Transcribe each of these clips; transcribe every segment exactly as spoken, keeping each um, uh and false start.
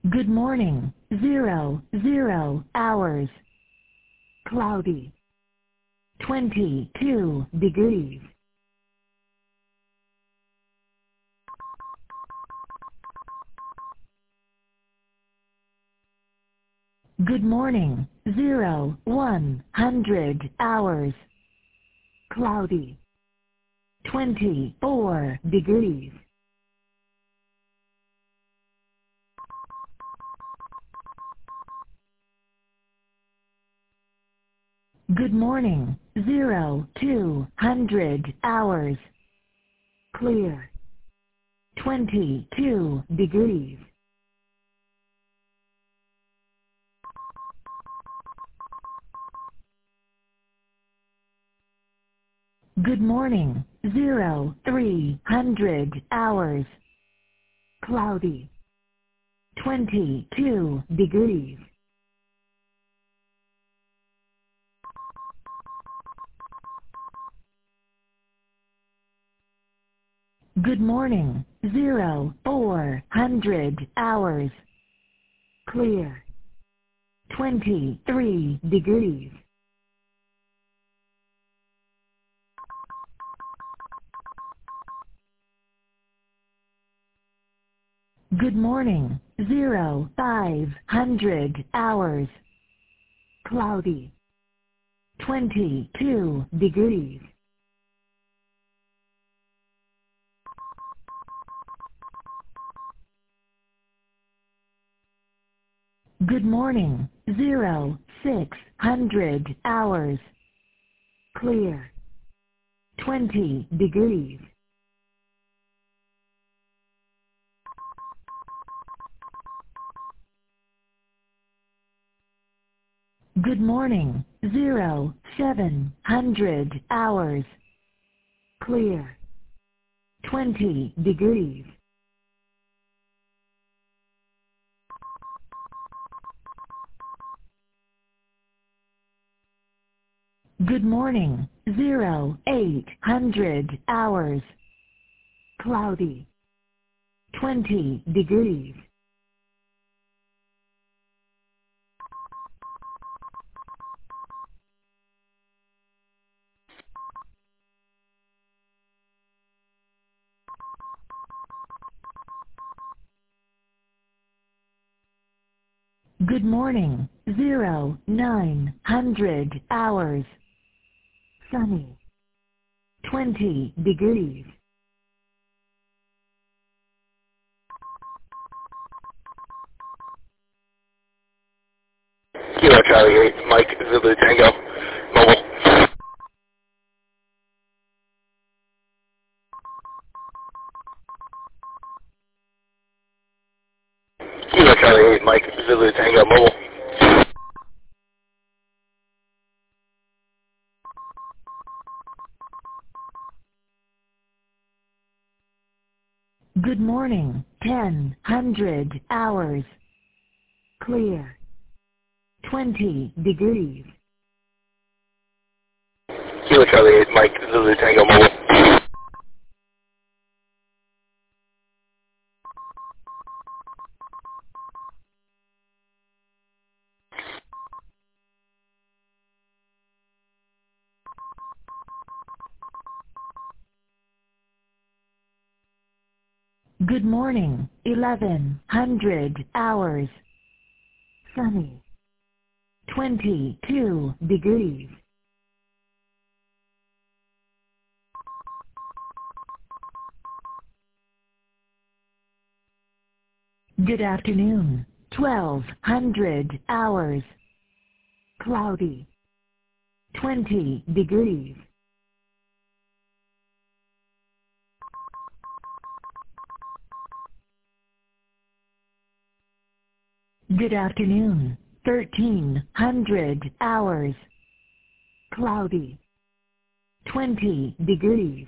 Good morning. Zero, zero hours. Cloudy. twenty-two degrees. Good morning. Zero, one hundred hours. Cloudy. twenty-four degrees. Good morning. Zero, two hundred hours. Clear. twenty-two degrees. Good morning. Zero, three hundred hours. Cloudy. twenty-two degrees. Good morning. Zero, four hundred hours. Clear. twenty-three degrees. Good morning. Zero, five hundred hours. Cloudy. twenty-two degrees. Good morning. Zero, six hundred hours. Clear. twenty degrees. Good morning. Zero, seven hundred hours. Clear. twenty degrees. Good morning. Zero, eight hundred hours. Cloudy. twenty degrees. Good morning. Zero, nine hundred hours. Sunny. twenty degrees. Kilo Charlie eight, Mike Zulu Tango, mobile. Kilo Charlie eight, Mike Zulu Tango, mobile. Good morning. Ten hundred hours. Clear. twenty degrees. Kilo Charlie eight, Mike Zulu Tango, mobile. Good morning. Eleven hundred hours. Sunny. twenty-two degrees. Good afternoon. Twelve hundred hours. Cloudy. twenty degrees. Good afternoon. Thirteen hundred hours. Cloudy. twenty degrees.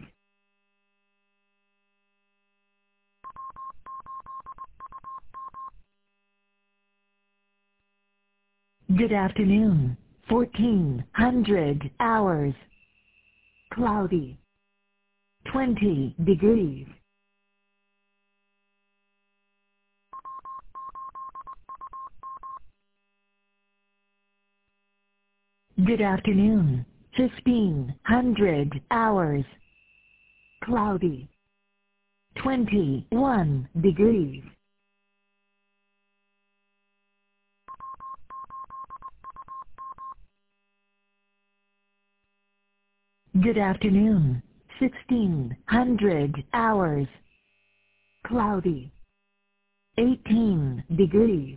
Good afternoon. Fourteen hundred hours. Cloudy. twenty degrees. Good afternoon. fifteen hundred hours. Cloudy. twenty-one degrees. Good afternoon. sixteen hundred hours. Cloudy. eighteen degrees.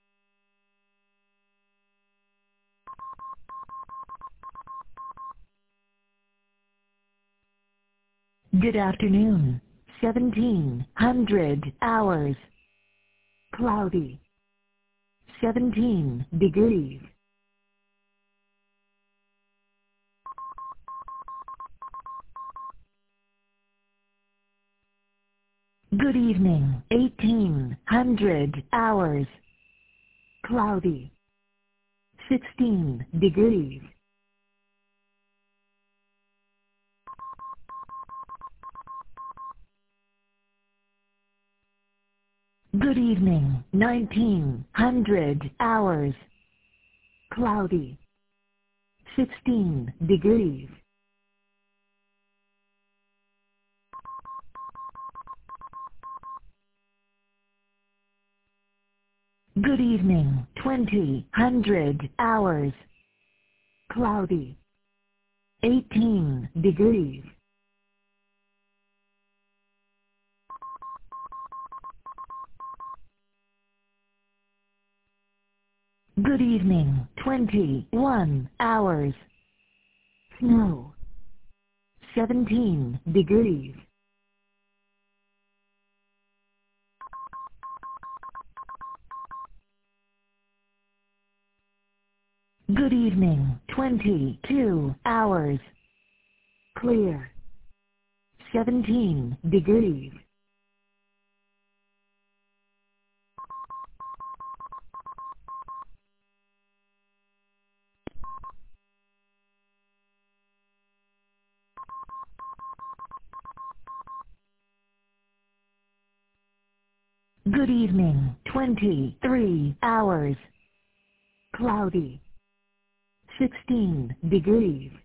Good afternoon. seventeen hundred hours. Cloudy. seventeen degrees. Good evening. eighteen hundred hours. Cloudy. sixteen degrees. Good evening. nineteen hundred hours. Cloudy. sixteen degrees. Good evening. twenty hundred hours. Cloudy. eighteen degrees. Good evening. twenty-one hours. Snow. seventeen degrees. Good evening. twenty-two hours. Clear. seventeen degrees. Good evening. twenty-three hours. Cloudy. sixteen degrees.